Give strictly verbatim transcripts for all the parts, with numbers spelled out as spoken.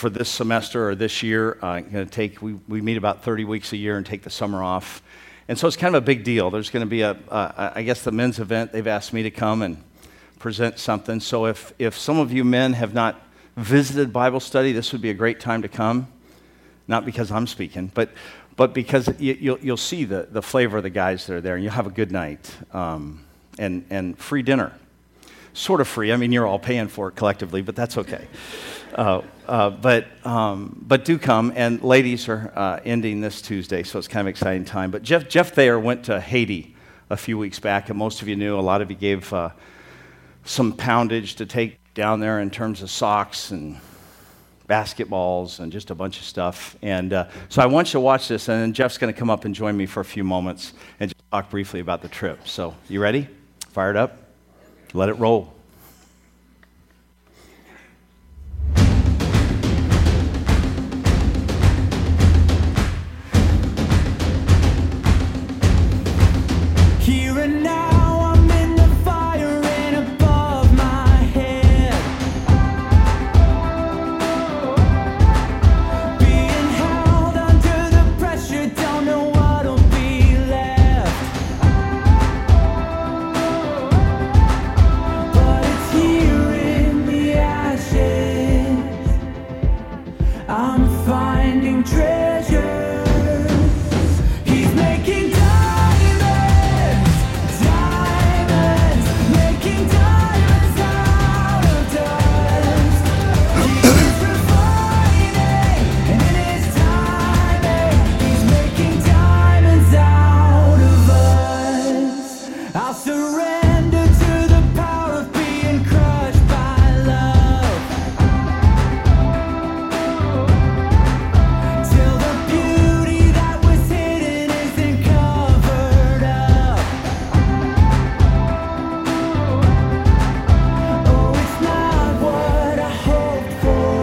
for this semester or this year. Uh, going to take we, we meet about thirty weeks a year and take the summer off, and so it's kind of a big deal. There's going to be a, a I guess the men's event. They've asked me to come and present something. So if if some of you men have not visited Bible study, this would be a great time to come. Not because I'm speaking, but but because you, you'll you'll see the the flavor of the guys that are there, and you'll have a good night um, and and free dinner. Sort of free. I mean, you're all paying for it collectively, but that's okay. Uh, uh, but um, but do come, and ladies are uh, ending this Tuesday, so it's kind of an exciting time. But Jeff Jeff Thayer went to Haiti a few weeks back, and most of you knew. A lot of you gave uh, some poundage to take down there in terms of socks and basketballs and just a bunch of stuff. And uh, so I want you to watch this, and then Jeff's going to come up and join me for a few moments and just talk briefly about the trip. So you ready? Fired up? Let it roll. Here and now, I'm in the fire and above my head. Being held under the pressure, don't know what'll be left. But it's here in the ashes. I'm finding treasure. He's making diamonds, diamonds, making diamonds out of dust. He's refining, and in his timing, he's making diamonds out of us. I'll surrender to the power of being crushed by love, till the beauty that was hidden isn't covered up. Oh, it's not what I hoped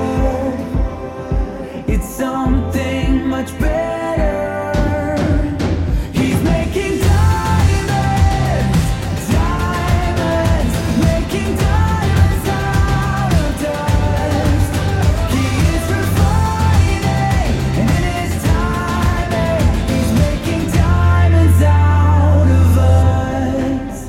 for. It's something much better. He's making diamonds, diamonds, making diamonds out of dust. He is refining, and in his timing, he's making diamonds out of us.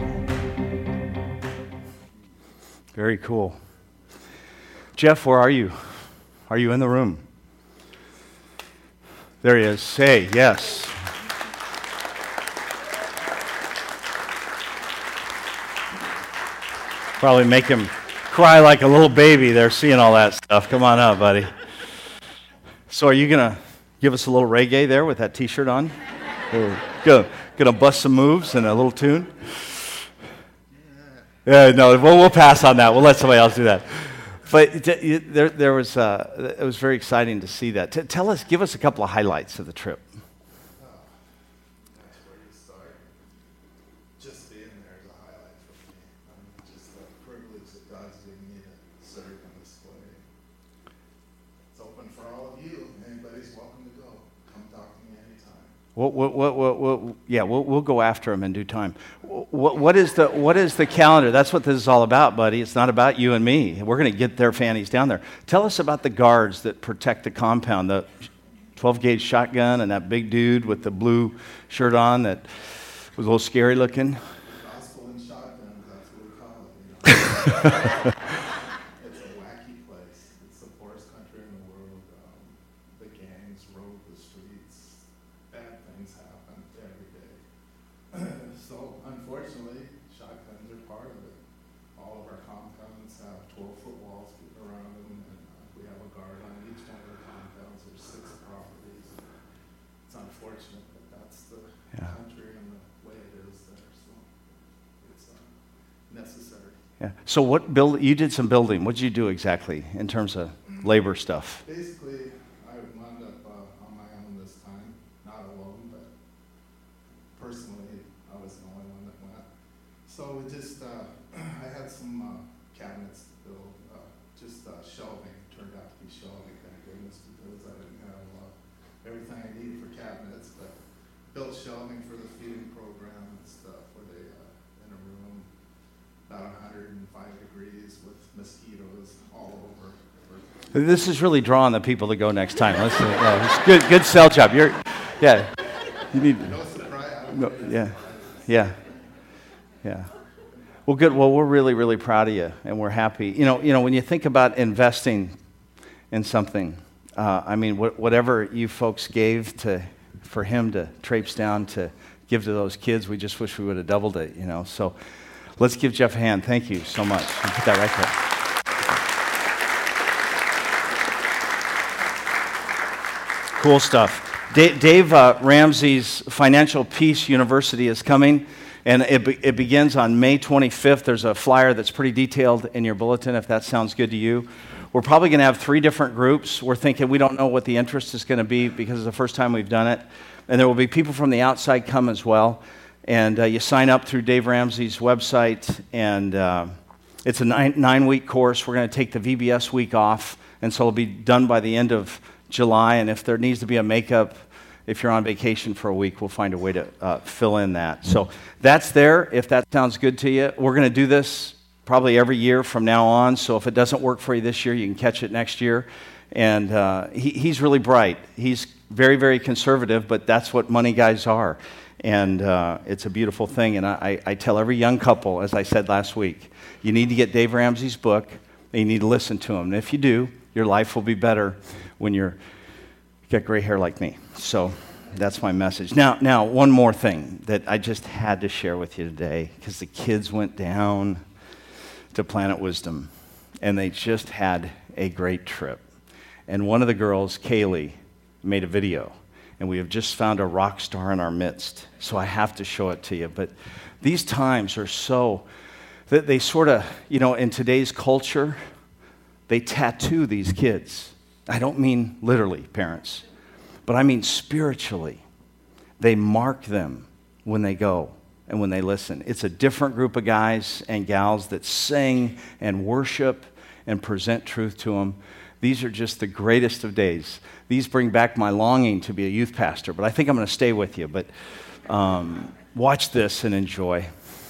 Very cool. Jeff, where are you? Are you in the room? There he is. Hey, yes. Probably make him cry like a little baby there seeing all that stuff. Come on up, buddy. So are you going to give us a little reggae there with that t-shirt on? Or Gonna, gonna bust some moves and a little tune? Yeah, no, we'll, we'll pass on that. We'll let somebody else do that. But d- you- there, there was, uh, it was very exciting to see that. T- tell us, give us a couple of highlights of the trip. That's where you start. Just being there is a highlight for me. I'm just the privilege that God's given me to serve in this way. It's open for all of you. Anybody's welcome to go. Come talk to me anytime. What, what, what, what, what, yeah, we'll, we'll go after him in due time. What, what, is the, what is the calendar? That's what this is all about, buddy. It's not about you and me. We're going to get their fannies down there. Tell us about the guards that protect the compound, the twelve gauge shotgun and that big dude with the blue shirt on that was a little scary looking. Gospel and shotguns, that's what we call it. You know? It's a wacky place. It's the poorest country in the world. Um, the gangs rove the streets. Bad things happen every day. So, unfortunately, shotguns are part of it. All of our compounds have twelve-foot walls around them, and uh, we have a guard on each one of the compounds. There's six properties. It's unfortunate, but that's the Yeah. country and the way it is there. So, it's uh, necessary. Yeah. So what build? You did some building. What did you do exactly in terms of labor stuff? Basically, I wound up uh, on my own this time, not alone, but personally, I was the only one that went. So we just, uh, I had some uh, cabinets to build, uh, just uh, shelving, turned out to be shelving, thank goodness, because I didn't have uh, everything I needed for cabinets, but built shelving for the feeding program and stuff, where they, uh, in a room, about one hundred five degrees with mosquitoes all over for This is really drawing the people to go next time. Let's see. Yeah, it's good, good sell job. You're, yeah. You need. No surprise. No, yeah, yeah, yeah. Well, good. Well, we're really, really proud of you, and we're happy. You know, you know, when you think about investing in something, uh, I mean, wh- whatever you folks gave to for him to traipse down to give to those kids, we just wish we would have doubled it. You know, so let's give Jeff a hand. Thank you so much. I'll put that right there. Cool stuff. Dave, Dave uh, Ramsey's Financial Peace University is coming, and it, be, it begins on May twenty-fifth. There's a flyer that's pretty detailed in your bulletin, if that sounds good to you. We're probably going to have three different groups. We're thinking we don't know what the interest is going to be because it's the first time we've done it. And there will be people from the outside come as well. And uh, you sign up through Dave Ramsey's website, and uh, it's a nine, nine-week course. We're going to take the V B S week off, and so it'll be done by the end of July, and if there needs to be a makeup, if you're on vacation for a week, we'll find a way to uh, fill in that. So that's there, if that sounds good to you. We're going to do this probably every year from now on, so if it doesn't work for you this year, you can catch it next year. And uh, he, he's really bright. He's very, very conservative, but that's what money guys are. And uh, it's a beautiful thing, and I, I tell every young couple, as I said last week, you need to get Dave Ramsey's book, and you need to listen to him. And if you do, your life will be better when you're you got gray hair like me. So that's my message. Now, now one more thing that I just had to share with you today, because the kids went down to Planet Wisdom, and they just had a great trip. And one of the girls, Kaylee, made a video, and we have just found a rock star in our midst. So I have to show it to you. But these times are so that they sort of, you know, in today's culture, they tattoo these kids. I don't mean literally, parents, but I mean spiritually. They mark them when they go and when they listen. It's a different group of guys and gals that sing and worship and present truth to them. These are just the greatest of days. These bring back my longing to be a youth pastor, but I think I'm going to stay with you. But um, watch this and enjoy.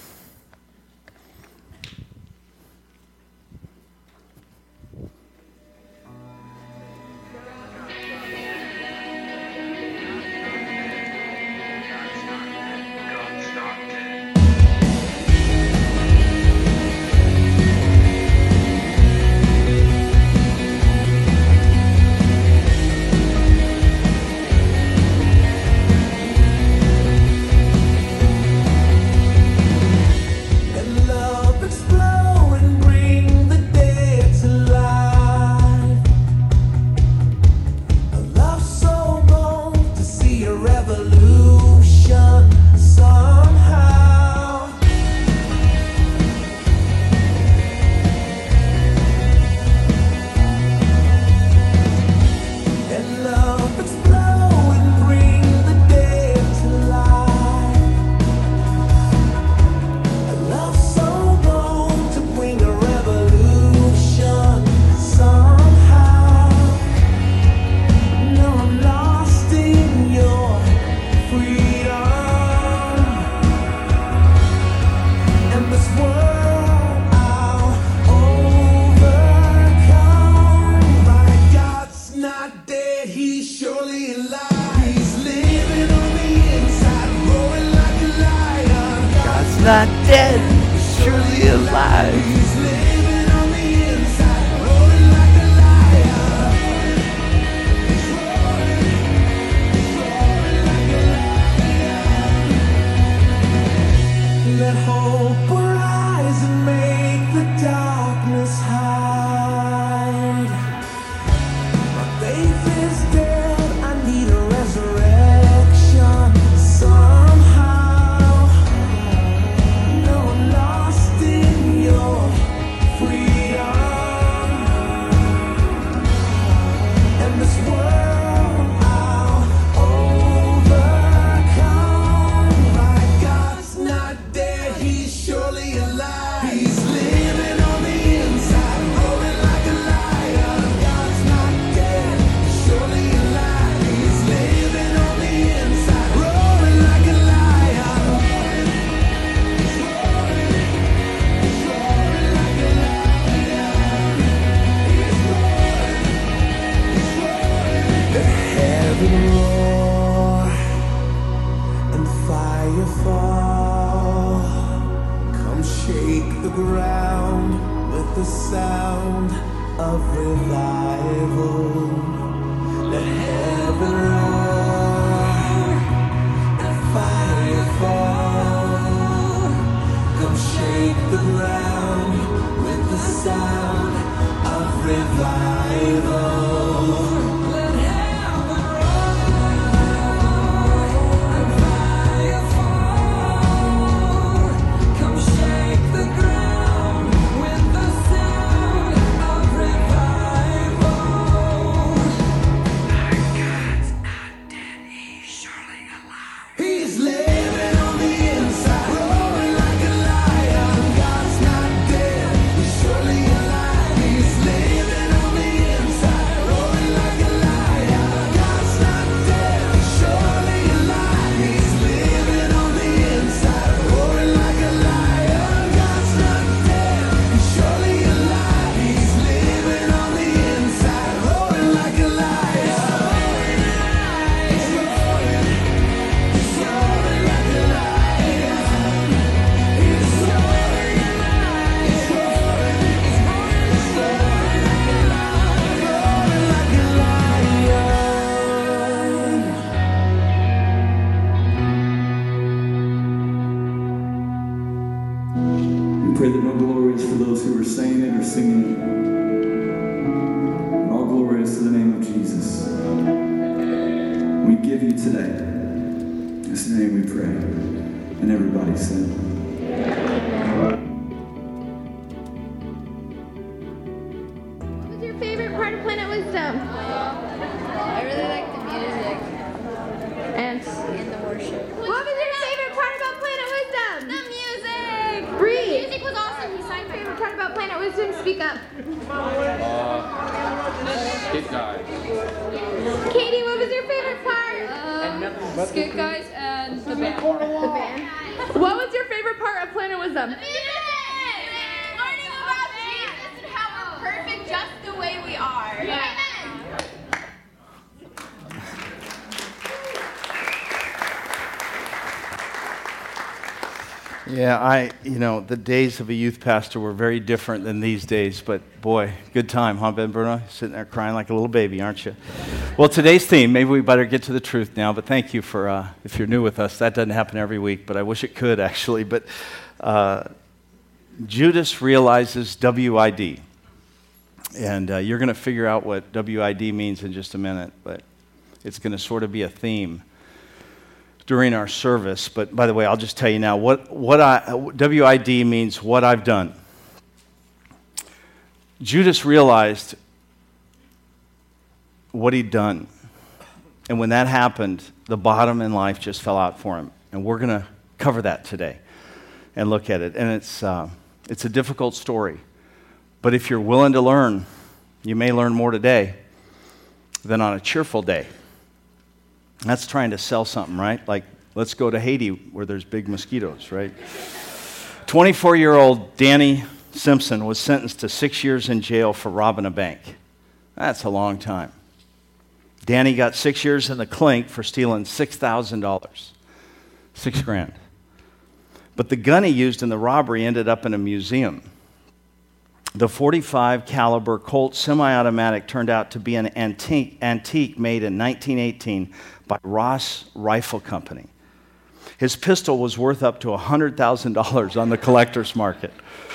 Not dead, surely alive. He's living on the inside, rolling like a lion. He's rolling, he's rolling like a lion. Let hope arise and make the darkness hide. My faith is dead, I need a resurrection somehow. No, I'm lost in your of revival. Let heaven roar and fire fall. Come shake the ground with the sound of revival. Let heaven roar and fire fall. Come shake the ground with the sound of revival. He's living on the inside, roaring like a lion. God's not dead, he's surely alive. He's living on the inside, roaring like a lion. God's not dead, he's surely alive. He's living on the inside, roaring like a lion. God's not dead, he's surely alive. He's living on the inside, roaring like a lion. He's roaring, he's roaring like a lion. He's roaring, he's roaring, he's roaring like a lion, roaring like a lion. We pray that no glory is for those who are saying it or singing it. And all glory is to the name of Jesus. We give you today. In his name we pray. And everybody said, What was your favorite part of Planet Wisdom? I really like the music And and the worship. what was your favorite part about Planet Wisdom? The music! Bree, The music was awesome. He signed my favorite part about Planet Wisdom? Speak up. Skit guy. Katie, what was your favorite part? Um, Skit Guys and the band. The band. What was your favorite part of Planet Wisdom? Music! Learning about Jesus and how we're perfect just the way we are. Amen. Yeah, I, you know, the days of a youth pastor were very different than these days, but boy, good time, huh, Ben Bruno? Sitting there crying like a little baby, aren't you? Well, today's theme, maybe we better get to the truth now, but thank you for, uh, if you're new with us, that doesn't happen every week, but I wish it could actually. But uh, Judas realizes W I D, and uh, you're going to figure out what W I D means in just a minute, but it's going to sort of be a theme during our service. But by the way, I'll just tell you now, what, what I, W I D means what I've done. Judas realized what he'd done. And when that happened, the bottom in life just fell out for him. And we're going to cover that today and look at it. And it's, uh, it's a difficult story. But if you're willing to learn, you may learn more today than on a cheerful day. That's trying to sell something, right? Like, let's go to Haiti where there's big mosquitoes, right? twenty-four-year-old Danny Simpson was sentenced to six years in jail for robbing a bank. That's a long time. Danny got six years in the clink for stealing six thousand dollars. Six grand. But the gun he used in the robbery ended up in a museum. The forty-five caliber Colt semi-automatic turned out to be an antique, antique made in nineteen eighteen by Ross Rifle Company. His pistol was worth up to one hundred thousand dollars on the collector's market.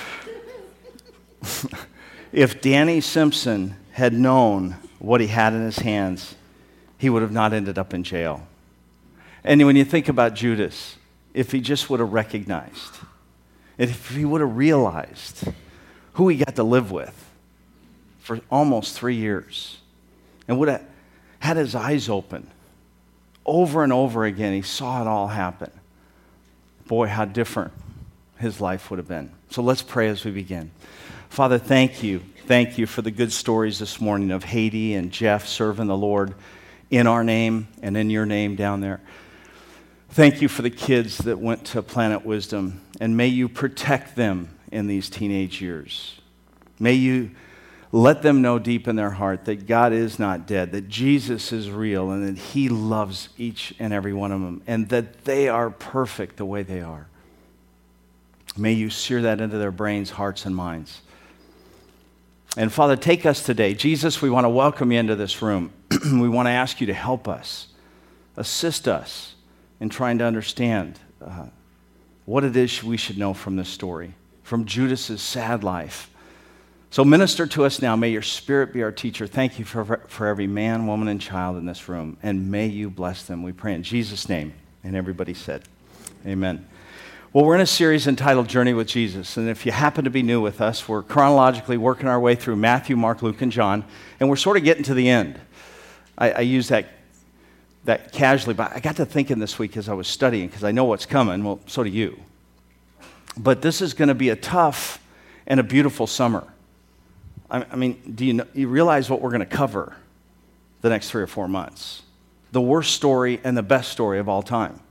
If Danny Simpson had known what he had in his hands, he would have not ended up in jail. And when you think about Judas, if he just would have recognized, if he would have realized who he got to live with for almost three years, and would have had his eyes open over and over again, he saw it all happen. Boy, how different his life would have been. So let's pray as we begin. Father, thank you. Thank you for the good stories this morning of Haiti and Jeff serving the Lord in our name and in your name down there. Thank you for the kids that went to Planet Wisdom, and may you protect them in these teenage years. May you let them know deep in their heart that God is not dead, that Jesus is real, and that he loves each and every one of them, and that they are perfect the way they are. May you sear that into their brains, hearts, and minds. And Father, take us today. Jesus, we want to welcome you into this room. We want to ask you to help us, assist us in trying to understand uh, what it is we should know from this story, from Judas's sad life. So minister to us now. May your Spirit be our teacher. Thank you for, for every man, woman, and child in this room, and may you bless them. We pray in Jesus' name. And everybody said, amen. Well, we're in a series entitled Journey with Jesus, and if you happen to be new with us, we're chronologically working our way through Matthew, Mark, Luke, and John, and we're sort of getting to the end. I, I use that, that casually, but I got to thinking this week as I was studying, because I know what's coming. Well, so do you. But this is going to be a tough and a beautiful summer. I, I mean, do you, know, you realize what we're going to cover the next three or four months? The worst story and the best story of all time.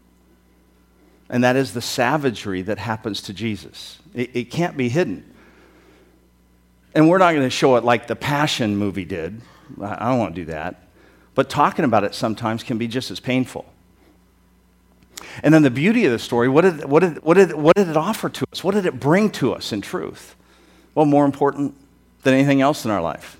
And that is the savagery that happens to Jesus. It, it can't be hidden. And we're not going to show it like the Passion movie did. I don't want to do that. But talking about it sometimes can be just as painful. And then the beauty of the story, what did, what did, what did, what did it offer to us? What did it bring to us in truth? Well, more important than anything else in our life.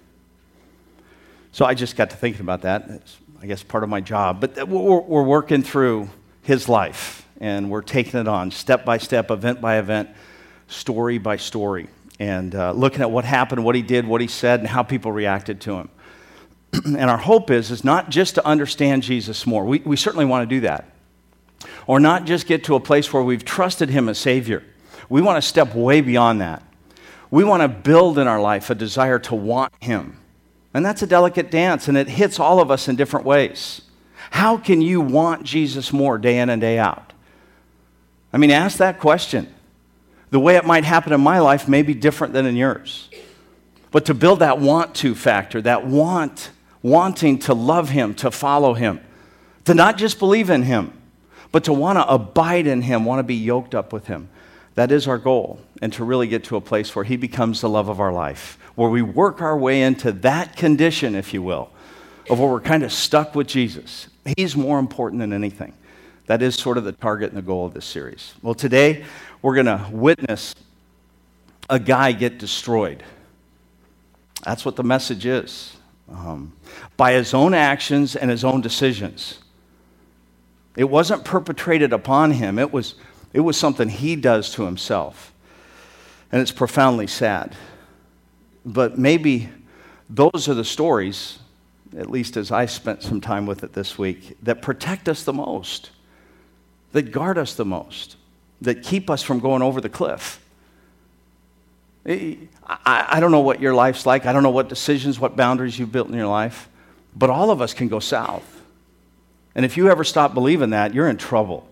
So I just got to thinking about that. It's, I guess, part of my job. But we're, we're working through his life. And we're taking it on step by step, event by event, story by story, and uh, looking at what happened, what he did, what he said, and how people reacted to him. And our hope is, is not just to understand Jesus more. We, we certainly want to do that. Or not just get to a place where we've trusted him as Savior. We want to step way beyond that. We want to build in our life a desire to want him. And that's a delicate dance, and it hits all of us in different ways. How can you want Jesus more day in and day out? I mean, ask that question. The way it might happen in my life may be different than in yours. But to build that want to factor, that want, wanting to love him, to follow him, to not just believe in him, but to want to abide in him, want to be yoked up with him. That is our goal, and to really get to a place where he becomes the love of our life, where we work our way into that condition, if you will, of where we're kind of stuck with Jesus. He's more important than anything. That is sort of the target and the goal of this series. Well, today we're going to witness a guy get destroyed. That's what the message is. Um, by his own actions and his own decisions. It wasn't perpetrated upon him. It was, it was something he does to himself. And it's profoundly sad. But maybe those are the stories, at least as I spent some time with it this week, that protect us the most. That guard us the most, that keep us from going over the cliff. I, I don't know what your life's like. I don't know what decisions, what boundaries you've built in your life, but all of us can go south. And if you ever stop believing that, you're in trouble.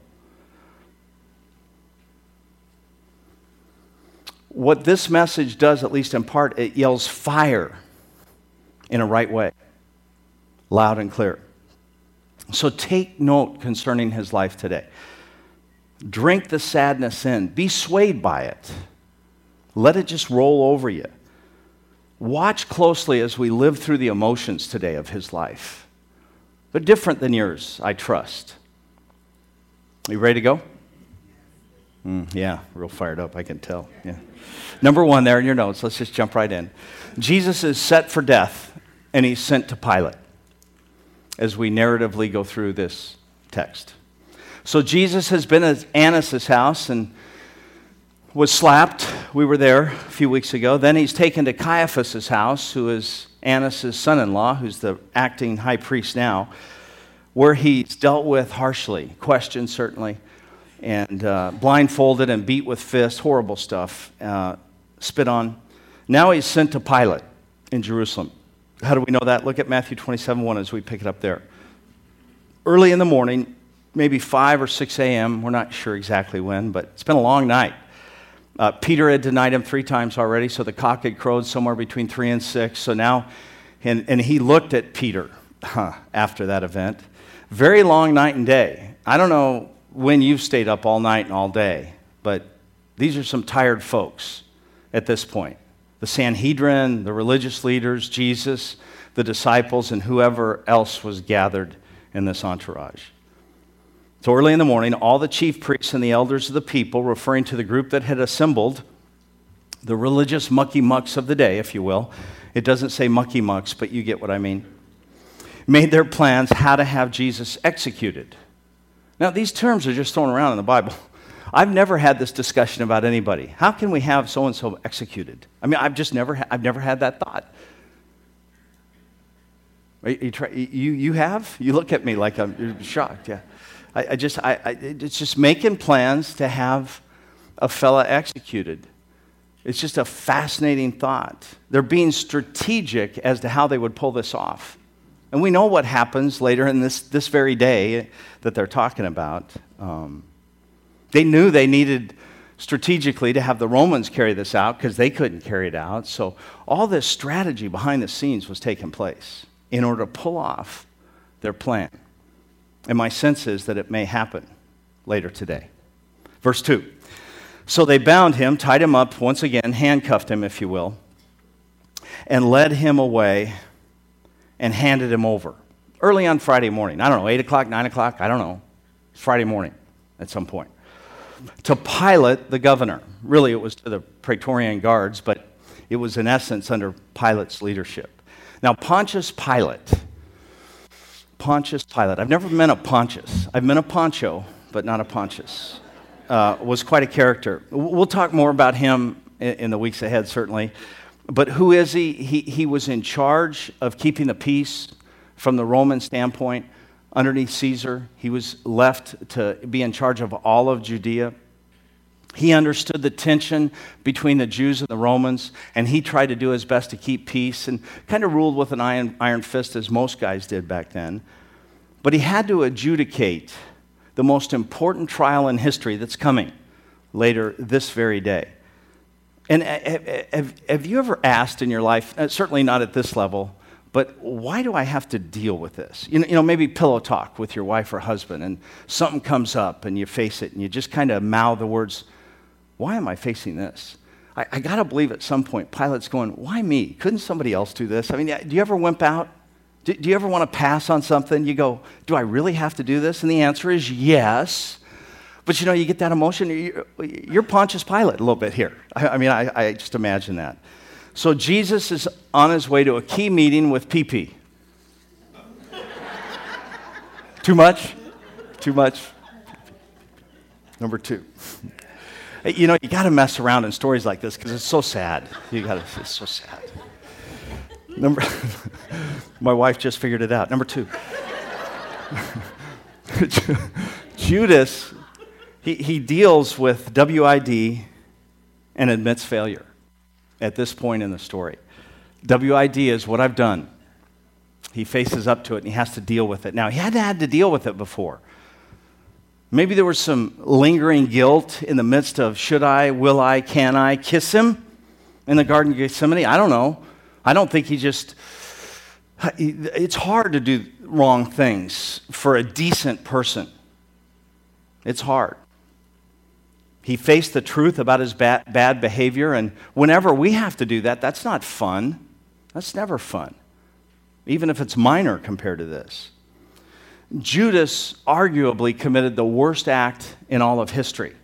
What this message does, at least in part, it yells fire in a right way, loud and clear. So take note concerning his life today. Drink the sadness in. Be swayed by it. Let it just roll over you. Watch closely as we live through the emotions today of his life. They're different than yours, I trust. Are you ready to go? Mm, yeah, real fired up, I can tell. Yeah. Number one there in your notes. Let's just jump right in. Jesus is set for death, and he's sent to Pilate, as we narratively go through this text. So Jesus has been at Annas' house and was slapped. We were there a few weeks ago. Then he's taken to Caiaphas' house, who is Annas' son-in-law, who's the acting high priest now, where he's dealt with harshly, questioned certainly, and uh, blindfolded and beat with fists, horrible stuff, uh, spit on. Now he's sent to Pilate in Jerusalem. How do we know that? Look at Matthew twenty-seven one as we pick it up there. Early in the morning, maybe five or six a.m., we're not sure exactly when, but it's been a long night. Uh, Peter had denied him three times already, so the cock had crowed somewhere between three and six. So now, and, and he looked at Peter huh, after that event. Very long night and day. I don't know when you've stayed up all night and all day, but these are some tired folks at this point. The Sanhedrin, the religious leaders, Jesus, the disciples, and whoever else was gathered in this entourage. So early in the morning, all the chief priests and the elders of the people, referring to the group that had assembled, the religious mucky mucks of the day, if you will. It doesn't say mucky mucks, but you get what I mean. Made their plans how to have Jesus executed. Now, these terms are just thrown around in the Bible. I've never had this discussion about anybody. How can we have so-and-so executed? I mean, I've just never, ha- I've never had that thought. You, you, try, you, you have? You look at me like I'm you're shocked, yeah. I, I just, I, I, it's just making plans to have a fella executed. It's just a fascinating thought. They're being strategic as to how they would pull this off. And we know what happens later in this, this very day that they're talking about. Um, they knew they needed strategically to have the Romans carry this out because they couldn't carry it out. So all this strategy behind the scenes was taking place in order to pull off their plan. And my sense is that it may happen later today. Verse two. So they bound him, tied him up once again, handcuffed him, if you will, and led him away and handed him over. Early on Friday morning. I don't know, eight o'clock, nine o'clock, I don't know. It's Friday morning at some point. To Pilate, the governor. Really, it was to the Praetorian guards, but it was in essence under Pilate's leadership. Now, Pontius Pilate. Pontius Pilate. I've never met a Pontius. I've met a Poncho, but not a Pontius. Uh, was quite a character. We'll talk more about him in, in the weeks ahead, certainly. But who is he? He, he was in charge of keeping the peace from the Roman standpoint underneath Caesar. He was left to be in charge of all of Judea. He understood the tension between the Jews and the Romans, and he tried to do his best to keep peace and kind of ruled with an iron, iron fist, as most guys did back then. But he had to adjudicate the most important trial in history that's coming later this very day. And have, have you ever asked in your life, certainly not at this level, but why do I have to deal with this? You know, you know, maybe pillow talk with your wife or husband, and something comes up and you face it and you just kind of mouth the words, why am I facing this? I, I got to believe at some point Pilate's going, why me? Couldn't somebody else do this? I mean, do you ever wimp out? Do, do you ever want to pass on something? You go, do I really have to do this? And the answer is yes. But you know, you get that emotion. You're, you're Pontius Pilate a little bit here. I, I mean, I, I just imagine that. So Jesus is on his way to a key meeting with P P. Too much? Too much? Number two. You know, you got to mess around in stories like this because it's so sad. You got to. It's so sad. Number. My wife just figured it out. Number two. Judas, he, he deals with W I D and admits failure at this point in the story. W I D is what I've done. He faces up to it and he has to deal with it. Now, he hadn't had to deal with it before. Maybe there was some lingering guilt in the midst of should I, will I, can I kiss him in the Garden of Gethsemane? I don't know. I don't think he just, it's hard to do wrong things for a decent person. It's hard. He faced the truth about his bad, bad behavior, and whenever we have to do that, that's not fun. That's never fun, even if it's minor compared to this. Judas arguably committed the worst act in all of history.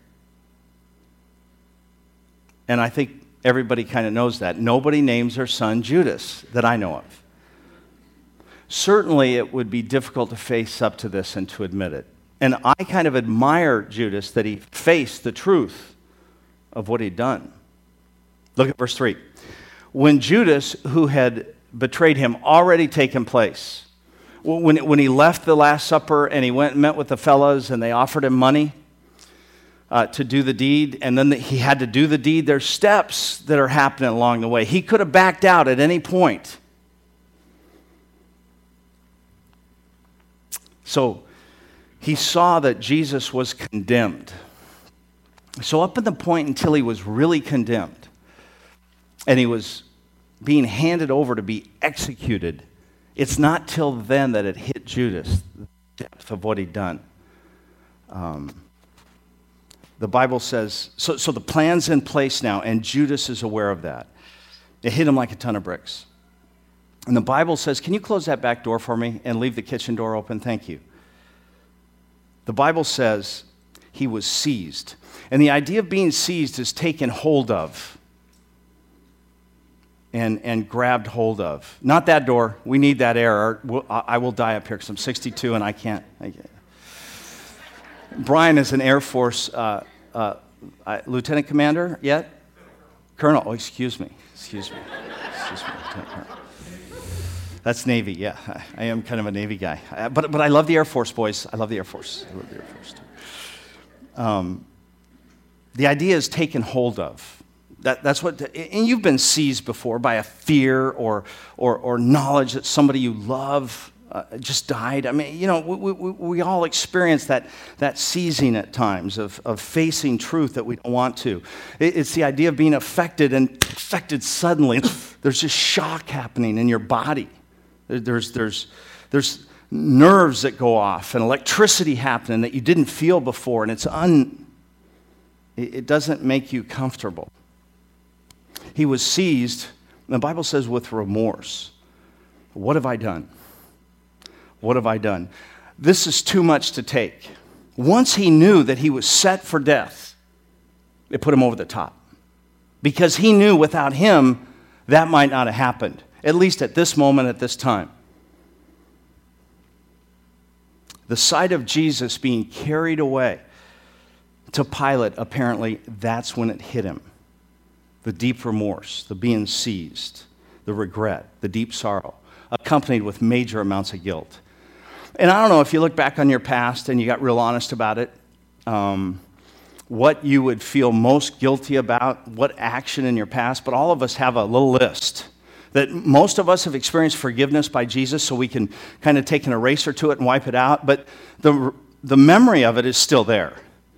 And I think everybody kind of knows that. Nobody names their son Judas that I know of. Certainly it would be difficult to face up to this and to admit it. And I kind of admire Judas that he faced the truth of what he'd done. Look at verse three. When Judas, who had betrayed him, already taken place, when, when he left the Last Supper and he went and met with the fellows and they offered him money uh, to do the deed, and then the, he had to do the deed, there's steps that are happening along the way. He could have backed out at any point. So he saw that Jesus was condemned. So up to the point until he was really condemned and he was being handed over to be executed, it's not till then that it hit Judas, the depth of what he'd done. Um, the Bible says, so, so the plan's in place now, and Judas is aware of that. It hit him like a ton of bricks. And the Bible says, can you close that back door for me and leave the kitchen door open? Thank you. The Bible says he was seized. And the idea of being seized is taken hold of. and, and grabbed hold of. Not that door. We need that air. Or we'll, I will die up here because I'm sixty-two and I can't. I can't. Brian is an Air Force uh, uh, uh, lieutenant commander yet? Colonel. Oh, excuse me. Excuse me. Excuse me. Lieutenant Colonel. That's Navy, yeah. I, I am kind of a Navy guy. I, but, but I love the Air Force, boys. I love the Air Force. I love the Air Force, too. Um, the idea is taken hold of. That, that's what, and you've been seized before by a fear or, or, or knowledge that somebody you love uh, just died. I mean, you know, we, we, we all experience that, that seizing at times of, of facing truth that we don't want to. It, it's the idea of being affected and affected suddenly. There's just shock happening in your body. There's, there's, there's nerves that go off and electricity happening that you didn't feel before, and it's un, it doesn't make you comfortable. He was seized, the Bible says, with remorse. What have I done? What have I done? This is too much to take. Once he knew that he was set for death, it put him over the top. Because he knew without him, that might not have happened. At least at this moment, at this time. The sight of Jesus being carried away to Pilate, apparently, that's when it hit him. The deep remorse, the being seized, the regret, the deep sorrow, accompanied with major amounts of guilt. And I don't know if you look back on your past and you got real honest about it, um, what you would feel most guilty about, what action in your past, but all of us have a little list. That most of us have experienced forgiveness by Jesus, so we can kind of take an eraser to it and wipe it out, but the, the memory of it is still there.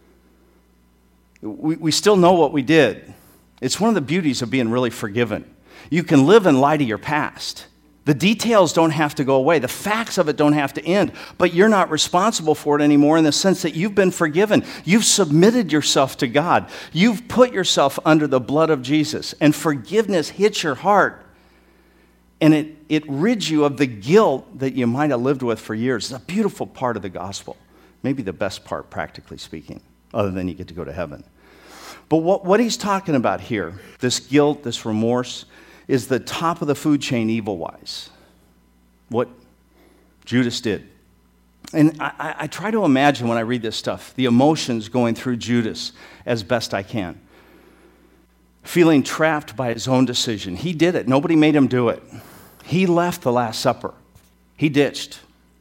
We, we still know what we did. It's one of the beauties of being really forgiven. You can live in light of your past. The details don't have to go away. The facts of it don't have to end, but you're not responsible for it anymore in the sense that you've been forgiven. You've submitted yourself to God. You've put yourself under the blood of Jesus, and forgiveness hits your heart. And it, it rids you of the guilt that you might have lived with for years. It's a beautiful part of the gospel. Maybe the best part, practically speaking, other than you get to go to heaven. But what, what he's talking about here, this guilt, this remorse, is the top of the food chain evil-wise. What Judas did. And I, I, I try to imagine when I read this stuff, the emotions going through Judas as best I can. Feeling trapped by his own decision. He did it. Nobody made him do it. He left the Last Supper. He ditched.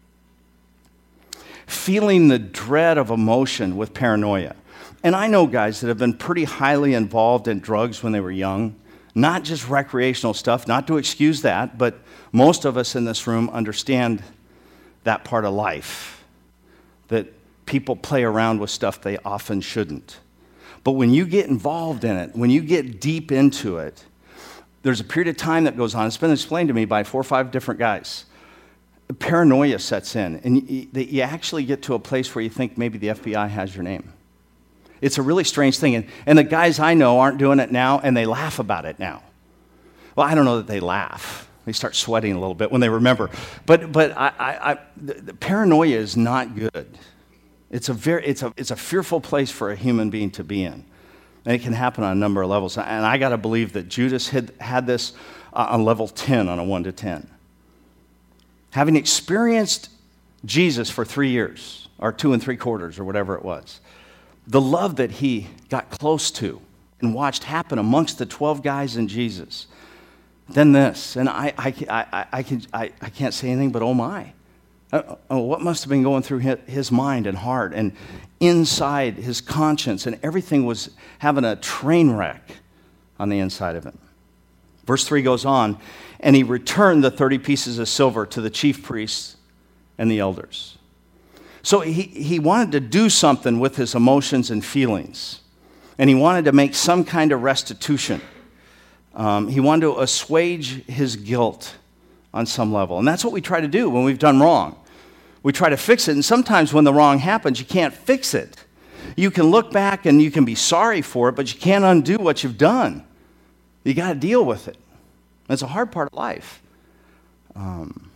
Feeling the dread of emotion with paranoia. And I know guys that have been pretty highly involved in drugs when they were young. Not just recreational stuff, not to excuse that, but most of us in this room understand that part of life. That people play around with stuff they often shouldn't. But when you get involved in it, when you get deep into it, there's a period of time that goes on. It's been explained to me by four or five different guys. Paranoia sets in, and you, you actually get to a place where you think maybe the F B I has your name. It's a really strange thing, and, and the guys I know aren't doing it now, and they laugh about it now. Well, I don't know that they laugh. They start sweating a little bit when they remember. But but I, I, I the, the paranoia is not good. It's a very it's a it's a fearful place for a human being to be in, and it can happen on a number of levels. And I got to believe that Judas had had this uh, on level ten, on a one to ten. Having experienced Jesus for three years, or two and three quarters, or whatever it was, the love that he got close to and watched happen amongst the twelve guys in Jesus. Then this, and I I I I, can, I, I can't say anything but oh my. Oh, what must have been going through his mind and heart and inside his conscience, and everything was having a train wreck on the inside of him. Verse three goes on, and he returned the thirty pieces of silver to the chief priests and the elders. So he, he wanted to do something with his emotions and feelings, and he wanted to make some kind of restitution. Um, he wanted to assuage his guilt on some level. And that's what we try to do when we've done wrong. We try to fix it, and sometimes when the wrong happens, you can't fix it. You can look back and you can be sorry for it, but you can't undo what you've done. You got to deal with it. It's a hard part of life. Um,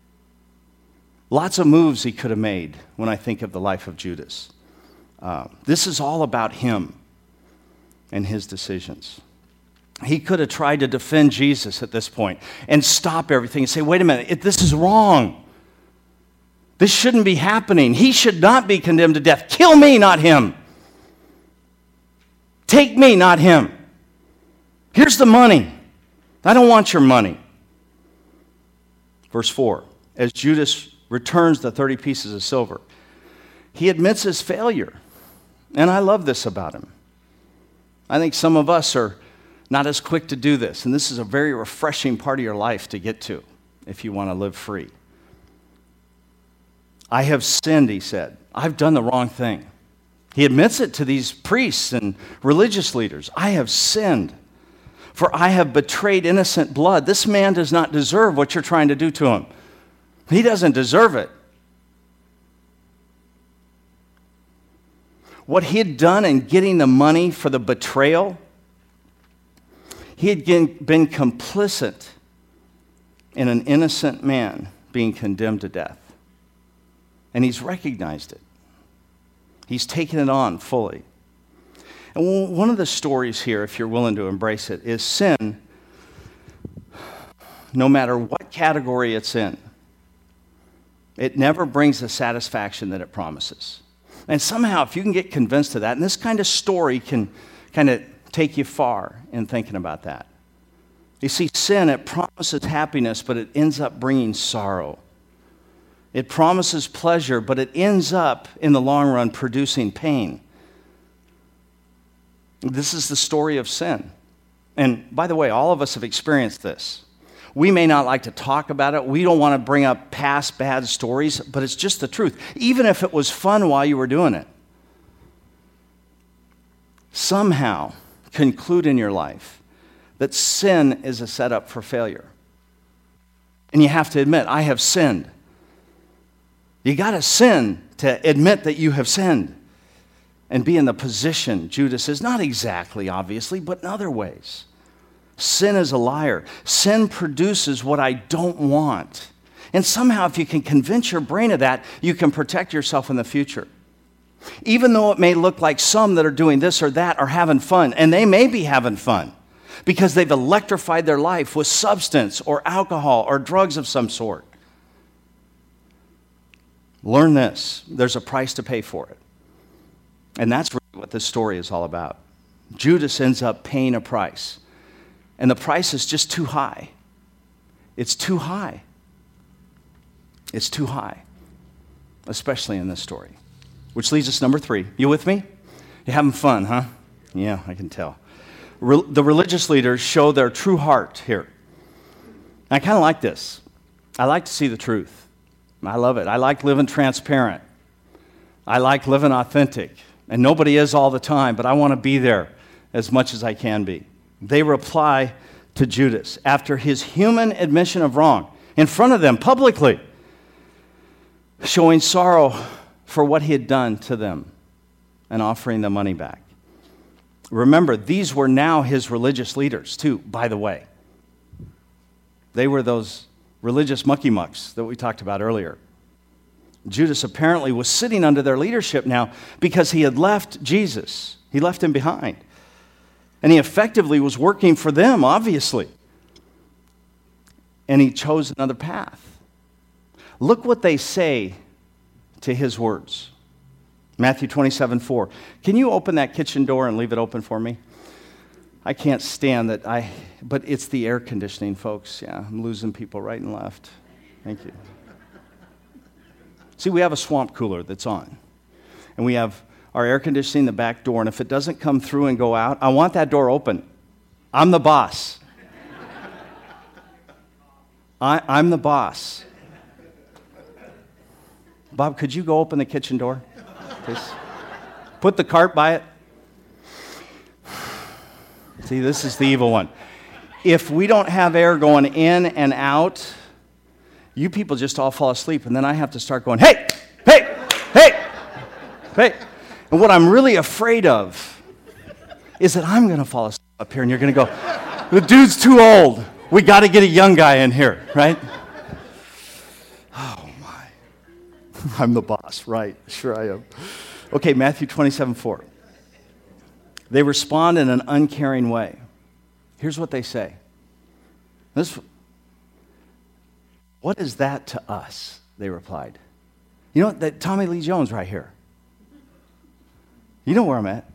lots of moves he could have made when I think of the life of Judas. Uh, this is all about him and his decisions. He could have tried to defend Jesus at this point and stop everything and say, wait a minute, it, this is wrong. This shouldn't be happening. He should not be condemned to death. Kill me, not him. Take me, not him. Here's the money. I don't want your money. Verse four, as Judas returns the thirty pieces of silver, he admits his failure. And I love this about him. I think some of us are not as quick to do this, and this is a very refreshing part of your life to get to if you want to live free. I have sinned, he said. I've done the wrong thing. He admits it to these priests and religious leaders. I have sinned, for I have betrayed innocent blood. This man does not deserve what you're trying to do to him. He doesn't deserve it. What he had done in getting the money for the betrayal, he had been complicit in an innocent man being condemned to death. And he's recognized it. He's taken it on fully. And one of the stories here, if you're willing to embrace it, is sin, no matter what category it's in, it never brings the satisfaction that it promises. And somehow, if you can get convinced of that, and this kind of story can kind of take you far in thinking about that. You see, sin, it promises happiness, but it ends up bringing sorrow. It promises pleasure, but it ends up, in the long run, producing pain. This is the story of sin. And by the way, all of us have experienced this. We may not like to talk about it. We don't want to bring up past bad stories, but it's just the truth. Even if it was fun while you were doing it. Somehow conclude in your life that sin is a setup for failure. And you have to admit, I have sinned. You got to sin to admit that you have sinned and be in the position Judas is. Not exactly, obviously, but in other ways. Sin is a liar. Sin produces what I don't want. And somehow, if you can convince your brain of that, you can protect yourself in the future. Even though it may look like some that are doing this or that are having fun, and they may be having fun because they've electrified their life with substance or alcohol or drugs of some sort. Learn this. There's a price to pay for it. And that's really what this story is all about. Judas ends up paying a price. And the price is just too high. It's too high. It's too high. Especially in this story. Which leads us to number three. You with me? You're having fun, huh? Yeah, I can tell. Re- the religious leaders show their true heart here. And I kind of like this. I like to see the truth. I love it. I like living transparent. I like living authentic. And nobody is all the time, but I want to be there as much as I can be. They reply to Judas after his human admission of wrong in front of them publicly, showing sorrow for what he had done to them and offering the money back. Remember, these were now his religious leaders too, by the way. They were those religious mucky mucks that we talked about earlier. Judas apparently was sitting under their leadership now because he had left Jesus. He left him behind. And he effectively was working for them, obviously. And he chose another path. Look what they say to his words. Matthew twenty-seven four. Can you open that kitchen door and leave it open for me? I can't stand that. I, but it's the air conditioning, folks. Yeah, I'm losing people right and left. Thank you. See, we have a swamp cooler that's on. And we have our air conditioning, the back door. And if it doesn't come through and go out, I want that door open. I'm the boss. I, I'm the boss. Bob, could you go open the kitchen door, please? Put the cart by it. See, this is the evil one. If we don't have air going in and out, you people just all fall asleep, and then I have to start going, hey, hey, hey, hey. And what I'm really afraid of is that I'm going to fall asleep up here, and you're going to go, the dude's too old. We got to get a young guy in here, right? Oh, my. I'm the boss, right? Sure I am. Okay, Matthew twenty-seven four. They respond in an uncaring way. Here's what they say. This, what is that to us? They replied. You know, that Tommy Lee Jones right here. You know where I'm at.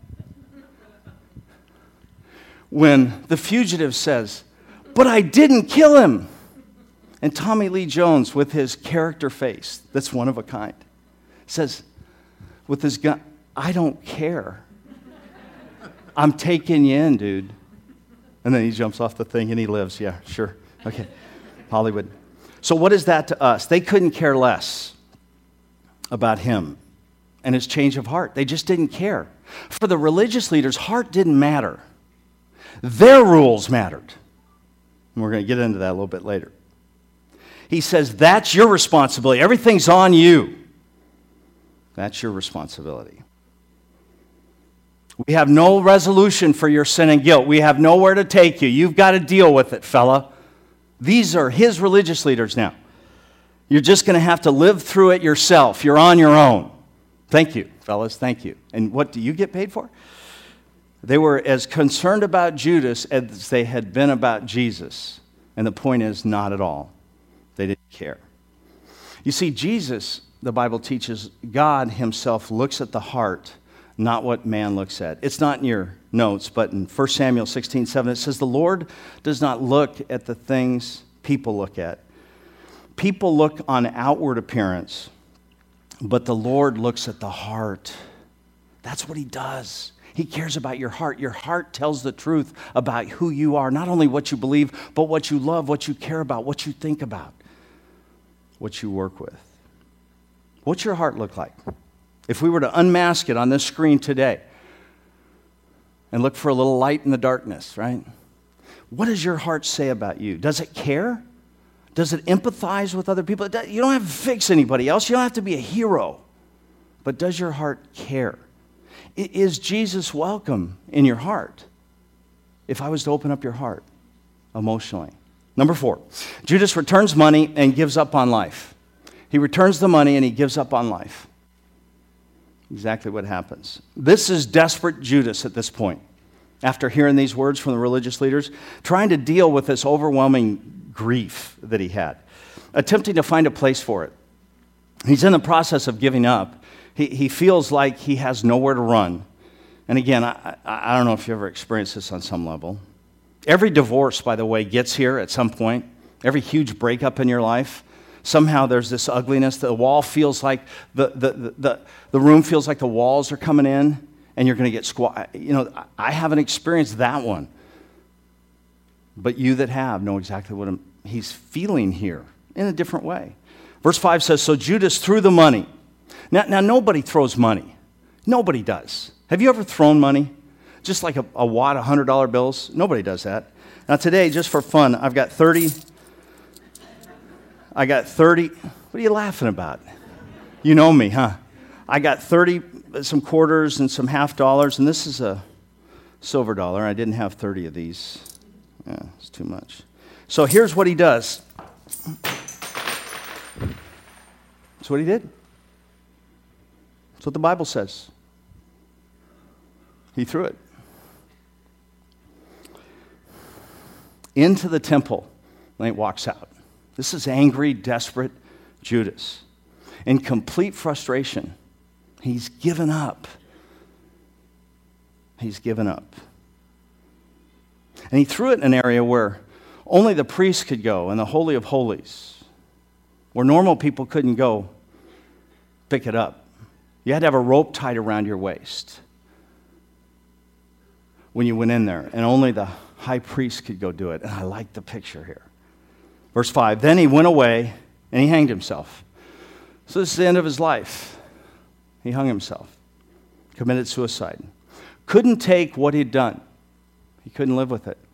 When the fugitive says, but I didn't kill him. And Tommy Lee Jones, with his character face, that's one of a kind, says, with his gun, I don't care. I'm taking you in, dude. And then he jumps off the thing and he lives. Yeah, sure. Okay. Hollywood. So what is that to us? They couldn't care less about him and his change of heart. They just didn't care. For the religious leaders, heart didn't matter. Their rules mattered. And we're going to get into that a little bit later. He says, that's your responsibility. Everything's on you. That's your responsibility. We have no resolution for your sin and guilt. We have nowhere to take you. You've got to deal with it, fella. These are his religious leaders now. You're just going to have to live through it yourself. You're on your own. Thank you, fellas. Thank you. And what do you get paid for? They were as concerned about Judas as they had been about Jesus. And the point is, not at all. They didn't care. You see, Jesus, the Bible teaches, God himself looks at the heart, not what man looks at. It's not in your notes, but in First Samuel sixteen seven, it says, the Lord does not look at the things people look at. People look on outward appearance, but the Lord looks at the heart. That's what he does. He cares about your heart. Your heart tells the truth about who you are, not only what you believe, but what you love, what you care about, what you think about, what you work with. What's your heart look like? If we were to unmask it on this screen today and look for a little light in the darkness, right? What does your heart say about you? Does it care? Does it empathize with other people? You don't have to fix anybody else. You don't have to be a hero. But does your heart care? Is Jesus welcome in your heart? If I was to open up your heart emotionally. Number four, Judas returns money and gives up on life. He returns the money and he gives up on life. Exactly what happens. This is desperate Judas at this point. After hearing these words from the religious leaders, trying to deal with this overwhelming grief that he had, attempting to find a place for it. He's in the process of giving up. He, he feels like he has nowhere to run. And again, I, I, I don't know if you ever experienced this on some level. Every divorce, by the way, gets here at some point. Every huge breakup in your life. Somehow there's this ugliness. The wall feels like, the, the, the, the, the room feels like the walls are coming in and you're going to get squat. You know, I haven't experienced that one. But you that have know exactly what I'm, he's feeling here in a different way. Verse five says, so Judas threw the money. Now, now nobody throws money. Nobody does. Have you ever thrown money? Just like a, a wad of one hundred dollar bills? Nobody does that. Now today, just for fun, I've got thirty. I got thirty. What are you laughing about? You know me, huh? I got thirty, some quarters and some half dollars, and this is a silver dollar. I didn't have thirty of these. Yeah, it's too much. So here's what he does. That's what he did. That's what the Bible says. He threw it into the temple, and he walks out. This is angry, desperate Judas. In complete frustration, he's given up. He's given up. And he threw it in an area where only the priests could go, in the Holy of Holies, where normal people couldn't go pick it up. You had to have a rope tied around your waist when you went in there, and only the high priest could go do it. And I like the picture here. Verse five, then he went away and he hanged himself. So this is the end of his life. He hung himself, committed suicide. Couldn't take what he'd done. He couldn't live with it.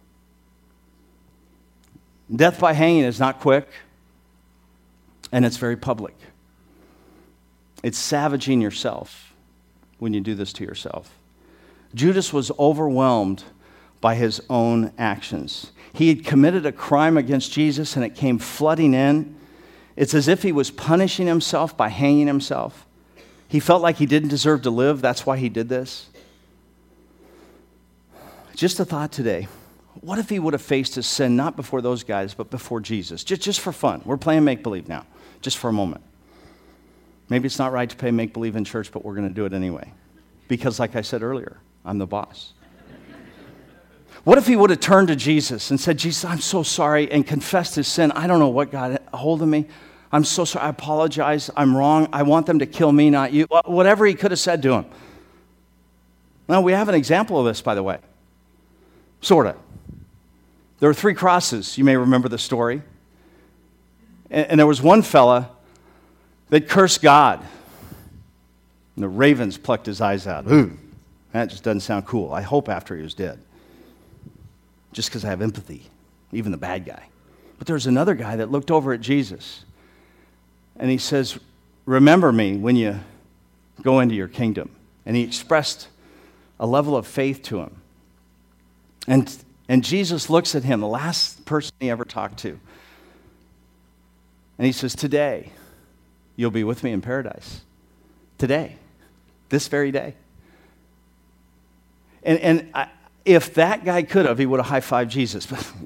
Death by hanging is not quick, and it's very public. It's savaging yourself when you do this to yourself. Judas was overwhelmed by his own actions. He had committed a crime against Jesus, and it came flooding in. It's as if he was punishing himself by hanging himself. He felt like he didn't deserve to live. That's why he did this. Just a thought today. What if he would have faced his sin not before those guys, but before Jesus? Just, just for fun. We're playing make-believe now, just for a moment. Maybe it's not right to play make-believe in church, but we're going to do it anyway. Because like I said earlier, I'm the boss. What if he would have turned to Jesus and said, Jesus, I'm so sorry, and confessed his sin. I don't know what got a hold of me. I'm so sorry. I apologize. I'm wrong. I want them to kill me, not you. Whatever he could have said to him. Now, we have an example of this, by the way. Sort of. There were three crosses. You may remember the story. And, and there was one fella that cursed God. And the ravens plucked his eyes out. Ooh, that just doesn't sound cool. I hope after he was dead. Just because I have empathy, even the bad guy. But there was another guy that looked over at Jesus. And he says, remember me when you go into your kingdom. And he expressed a level of faith to him. And, and Jesus looks at him, the last person he ever talked to. And he says, today, you'll be with me in paradise. Today. This very day. And, and I, if that guy could have, he would have high-fived Jesus.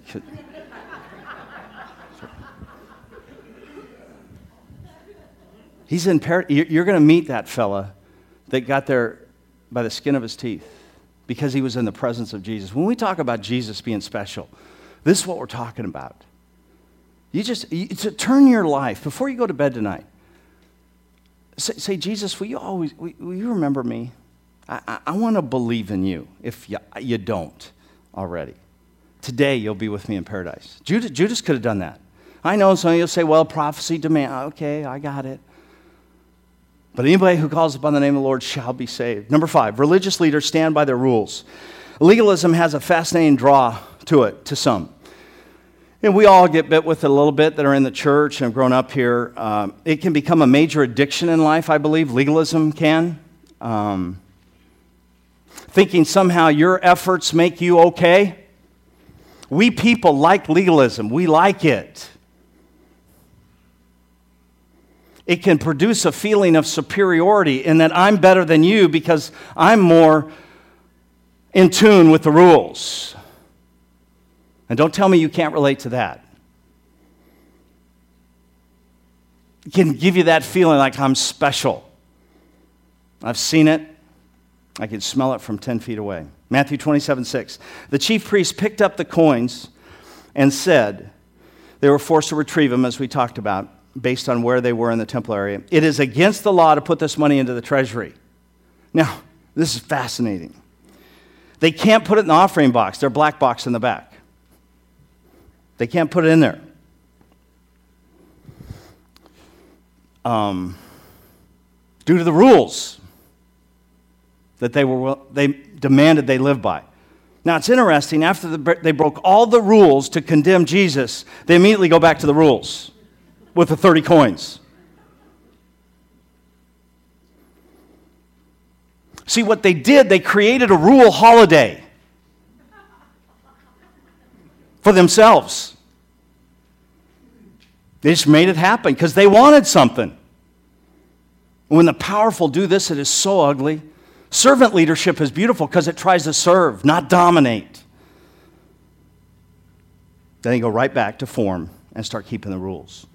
He's in paradise. You're going to meet that fella that got there by the skin of his teeth because he was in the presence of Jesus. When we talk about Jesus being special, this is what we're talking about. You just you, to turn your life, before you go to bed tonight, say, say Jesus, will you always, will, will you remember me? I, I, I want to believe in you if you, you don't already. Today you'll be with me in paradise. Judas, Judas could have done that. I know some of you will say, well, prophecy demand. Okay, I got it. But anybody who calls upon the name of the Lord shall be saved. Number five, religious leaders stand by their rules. Legalism has a fascinating draw to it, to some. And we all get bit with it a little bit that are in the church and have grown up here. Um, it can become a major addiction in life, I believe. Legalism can. Um, thinking somehow your efforts make you okay. We people like legalism. We like it. It can produce a feeling of superiority in that I'm better than you because I'm more in tune with the rules. And don't tell me you can't relate to that. It can give you that feeling like I'm special. I've seen it. I can smell it from ten feet away. Matthew twenty-seven six. The chief priests picked up the coins and said, they were forced to retrieve them, as we talked about, based on where they were in the temple area. It is against the law to put this money into the treasury. Now, this is fascinating. They can't put it in the offering box, their black box in the back. They can't put it in there. Um, due to the rules that they were they demanded they live by. Now, it's interesting, after the, they broke all the rules to condemn Jesus, they immediately go back to the rules with the thirty coins. See, what they did, they created a rule holiday for themselves. They just made it happen because they wanted something. When the powerful do this, it is so ugly. Servant leadership is beautiful because it tries to serve, not dominate. Then they go right back to form and start keeping the rules.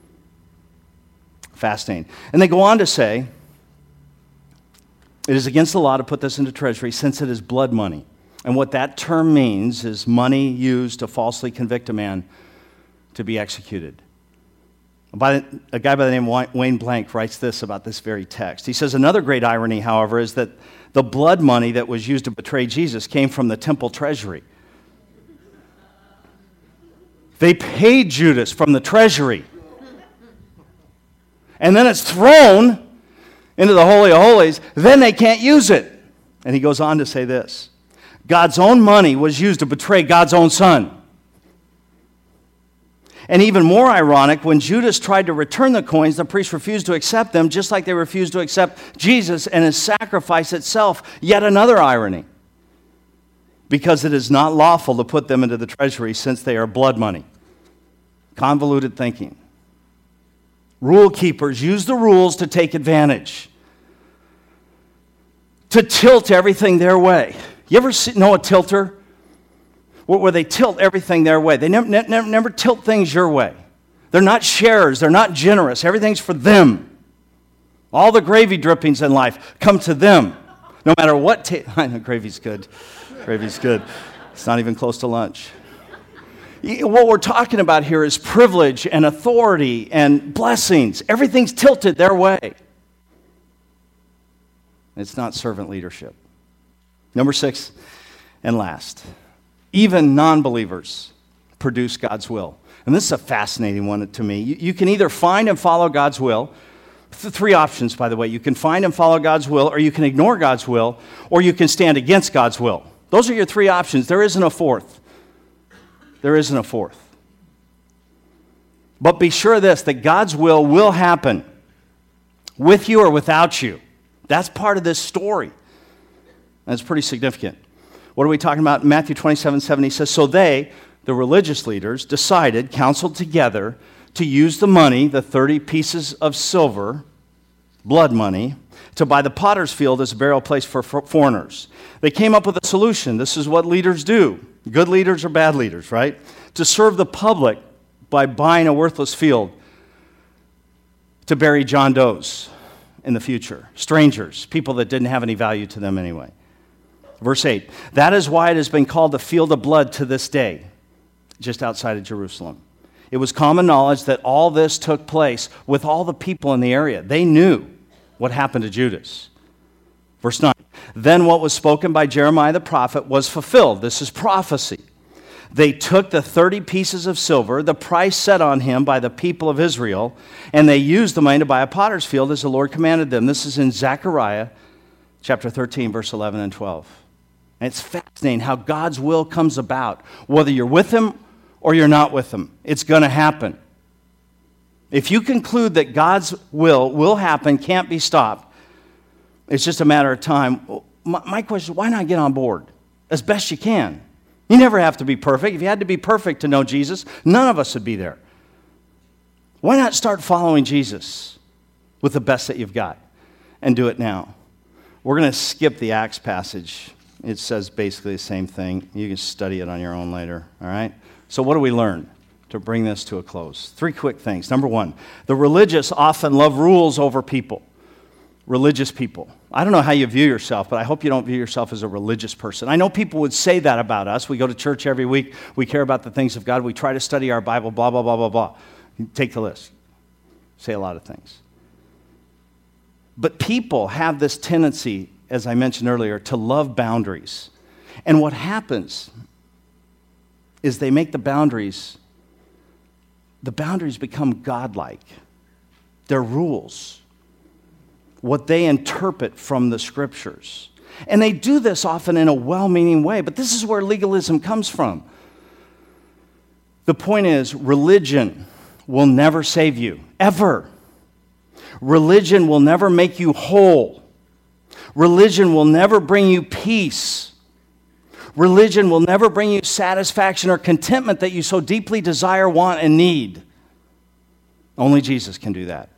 Fasting. And they go on to say, it is against the law to put this into treasury since it is blood money. And what that term means is money used to falsely convict a man to be executed. By, a guy by the name of Wayne Blank writes this about this very text. He says, another great irony, however, is that the blood money that was used to betray Jesus came from the temple treasury. They paid Judas from the treasury. And then it's thrown into the Holy of Holies. Then they can't use it. And he goes on to say this. God's own money was used to betray God's own son. And even more ironic, when Judas tried to return the coins, the priests refused to accept them, just like they refused to accept Jesus and his sacrifice itself. Yet another irony. Because it is not lawful to put them into the treasury since they are blood money. Convoluted thinking. Rule keepers use the rules to take advantage. To tilt everything their way. You ever see, know a tilter? where, where they tilt everything their way. They never, never, never tilt things your way. They're not sharers. They're not generous. Everything's for them. All the gravy drippings in life come to them. No matter what. Ta- I know gravy's good. Gravy's good. It's not even close to lunch. What we're talking about here is privilege and authority and blessings. Everything's tilted their way. It's not servant leadership. Number six and last, even non-believers produce God's will. And this is a fascinating one to me. You, you can either find and follow God's will. Th- three options, by the way. You can find and follow God's will, or you can ignore God's will, or you can stand against God's will. Those are your three options. There isn't a fourth. There isn't a fourth. But be sure of this, that God's will will happen with you or without you. That's part of this story. That's pretty significant. What are we talking about? In Matthew twenty-seven seven, he says, so they, the religious leaders, decided, counseled together to use the money, the thirty pieces of silver, blood money, to buy the potter's field as a burial place for foreigners. They came up with a solution. This is what leaders do. Good leaders or bad leaders, right? To serve the public by buying a worthless field to bury John Does in the future. Strangers, people that didn't have any value to them anyway. Verse eight, that is why it has been called the field of blood to this day, just outside of Jerusalem. It was common knowledge that all this took place with all the people in the area. They knew what happened to Judas. Verse nine, then what was spoken by Jeremiah the prophet was fulfilled. This is prophecy. They took the thirty pieces of silver, the price set on him by the people of Israel, and they used the money to buy a potter's field as the Lord commanded them. This is in Zechariah chapter thirteen, verse eleven and twelve. And it's fascinating how God's will comes about. Whether you're with him or you're not with him, it's going to happen. If you conclude that God's will will happen, can't be stopped, it's just a matter of time. My, my question is, why not get on board as best you can? You never have to be perfect. If you had to be perfect to know Jesus, none of us would be there. Why not start following Jesus with the best that you've got and do it now? We're going to skip the Acts passage. It says basically the same thing. You can study it on your own later, all right? So what do we learn to bring this to a close? Three quick things. Number one, the religious often love rules over people. Religious people. I don't know how you view yourself, but I hope you don't view yourself as a religious person. I know people would say that about us. We go to church every week. We care about the things of God. We try to study our Bible, blah, blah, blah, blah, blah. Take the list. Say a lot of things. But people have this tendency, as I mentioned earlier, to love boundaries. And what happens is they make the boundaries, the boundaries become godlike. They're rules. What they interpret from the scriptures. And they do this often in a well-meaning way, but this is where legalism comes from. The point is, religion will never save you, ever. Religion will never make you whole. Religion will never bring you peace. Religion will never bring you satisfaction or contentment that you so deeply desire, want, and need. Only Jesus can do that.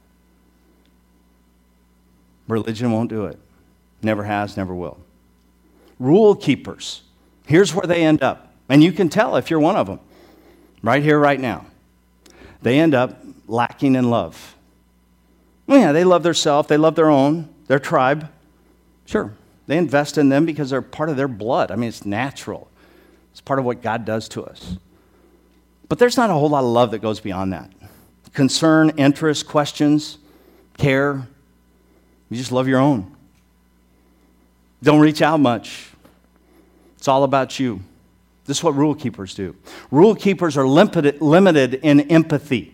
Religion won't do it. Never has, never will. Rule keepers. Here's where they end up. And you can tell if you're one of them. Right here, right now. They end up lacking in love. Well, yeah, they love their self. They love their own, their tribe. Sure. They invest in them because they're part of their blood. I mean, it's natural. It's part of what God does to us. But there's not a whole lot of love that goes beyond that. Concern, interest, questions, care. You just love your own. Don't reach out much. It's all about you. This is what rule keepers do. Rule keepers are limited, limited in empathy.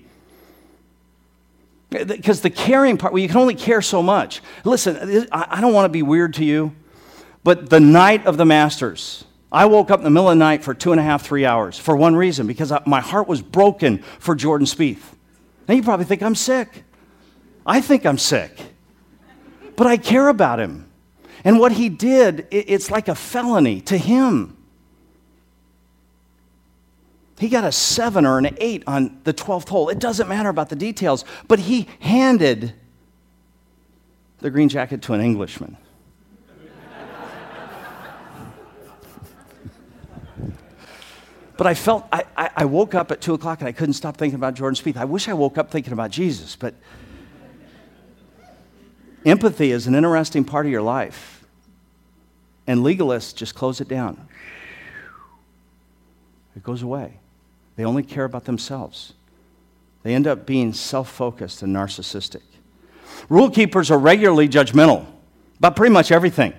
Because the caring part, well, you can only care so much. Listen, I don't want to be weird to you, but the night of the Masters, I woke up in the middle of the night for two and a half, three hours for one reason, because my heart was broken for Jordan Spieth. Now you probably think I'm sick. I think I'm sick. But I care about him. And what he did, it's like a felony to him. He got a seven or an eight on the twelfth hole. It doesn't matter about the details. But he handed the green jacket to an Englishman. But I felt, I, I, I woke up at two o'clock and I couldn't stop thinking about Jordan Spieth. I wish I woke up thinking about Jesus, but empathy is an interesting part of your life. And legalists just close it down. It goes away. They only care about themselves. They end up being self-focused and narcissistic. Rule keepers are regularly judgmental about pretty much everything.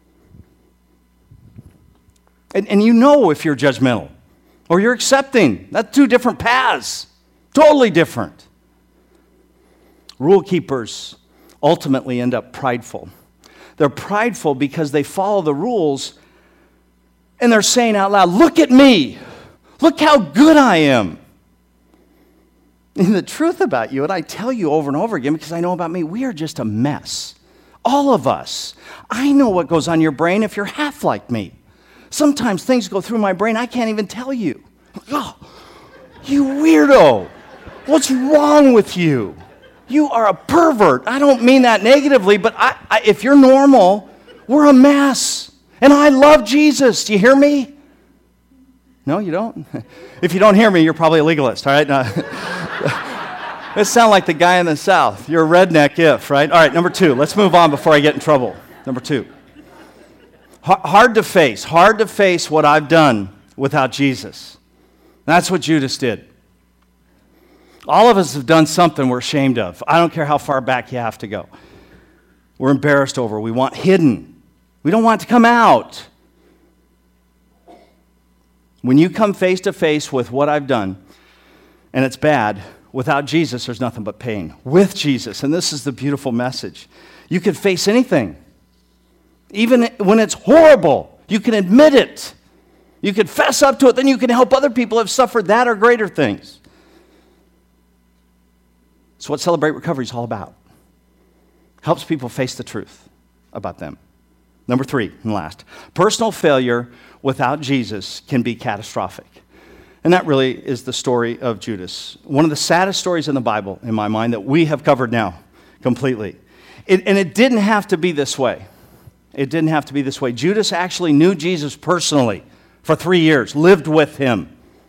And, and you know if you're judgmental or you're accepting. That's two different paths. Totally different. Rule keepers ultimately end up prideful. They're prideful because they follow the rules and they're saying out loud, look at me. Look how good I am. And the truth about you, and I tell you over and over again because I know about me, we are just a mess. All of us. I know what goes on in your brain if you're half like me. Sometimes things go through my brain I can't even tell you. Oh, you weirdo. What's wrong with you? You are a pervert. I don't mean that negatively, but I, I, if you're normal, we're a mess. And I love Jesus. Do you hear me? No, you don't? If you don't hear me, you're probably a legalist, all right? No. It sounds like the guy in the South. You're a redneck if, right? All right, number two. Let's move on before I get in trouble. Number two. H- hard to face. Hard to face what I've done without Jesus. That's what Judas did. All of us have done something we're ashamed of. I don't care how far back you have to go. We're embarrassed over. We want hidden. We don't want it to come out. When you come face to face with what I've done, and it's bad, without Jesus, there's nothing but pain. With Jesus, and this is the beautiful message, you can face anything. Even when it's horrible, you can admit it. You can fess up to it, then you can help other people who have suffered that or greater things. It's what Celebrate Recovery is all about. Helps people face the truth about them. Number three, and last, personal failure without Jesus can be catastrophic. And that really is the story of Judas. One of the saddest stories in the Bible, in my mind, that we have covered now completely. It, and it didn't have to be this way. It didn't have to be this way. Judas actually knew Jesus personally for three years, lived with him.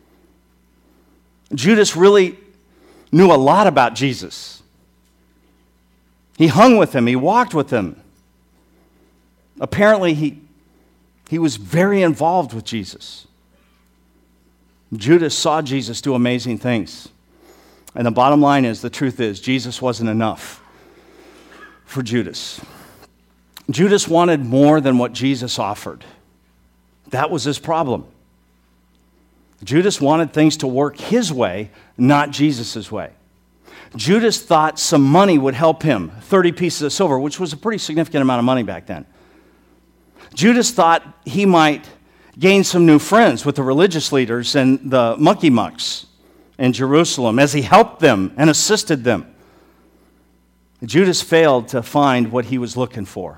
Judas really knew a lot about Jesus. He hung with him. He walked with him. Apparently, he, he was very involved with Jesus. Judas saw Jesus do amazing things. And the bottom line is, the truth is, Jesus wasn't enough for Judas. Judas wanted more than what Jesus offered. That was his problem. Judas wanted things to work his way, not Jesus' way. Judas thought some money would help him, thirty pieces of silver, which was a pretty significant amount of money back then. Judas thought he might gain some new friends with the religious leaders and the monkey mucks in Jerusalem as he helped them and assisted them. Judas failed to find what he was looking for.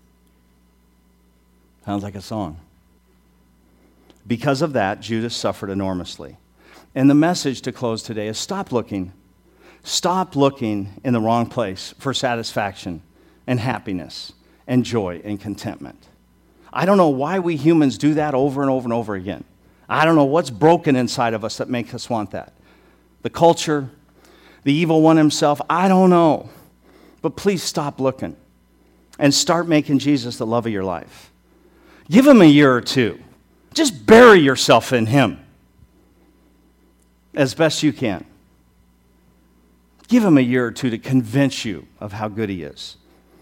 Sounds like a song. Because of that, Judas suffered enormously. And the message to close today is stop looking. Stop looking in the wrong place for satisfaction and happiness and joy and contentment. I don't know why we humans do that over and over and over again. I don't know what's broken inside of us that makes us want that. The culture, the evil one himself, I don't know. But please stop looking and start making Jesus the love of your life. Give him a year or two. Just bury yourself in him as best you can. Give him a year or two to convince you of how good he is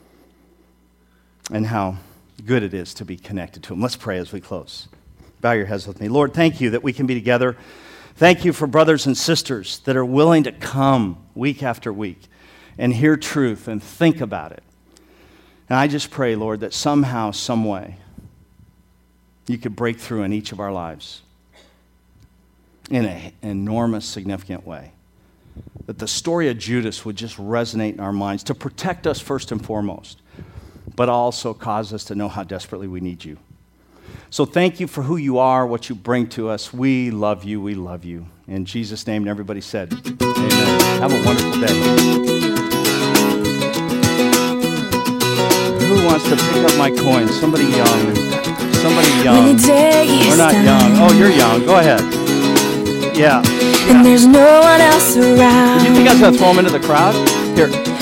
and how good it is to be connected to him. Let's pray as we close. Bow your heads with me. Lord, thank you that we can be together. Thank you for brothers and sisters that are willing to come week after week and hear truth and think about it. And I just pray, Lord, that somehow, some way, you could break through in each of our lives in an enormous, significant way. That the story of Judas would just resonate in our minds to protect us first and foremost, but also cause us to know how desperately we need you. So thank you for who you are, what you bring to us. We love you. We love you. In Jesus' name, and everybody said, amen. Have a wonderful day. Who wants to pick up my coin? Somebody young. Somebody young. We're not young. Oh, you're young. Go ahead. Yeah. and there's no one else around. You think I was going to throw him into the crowd? Here.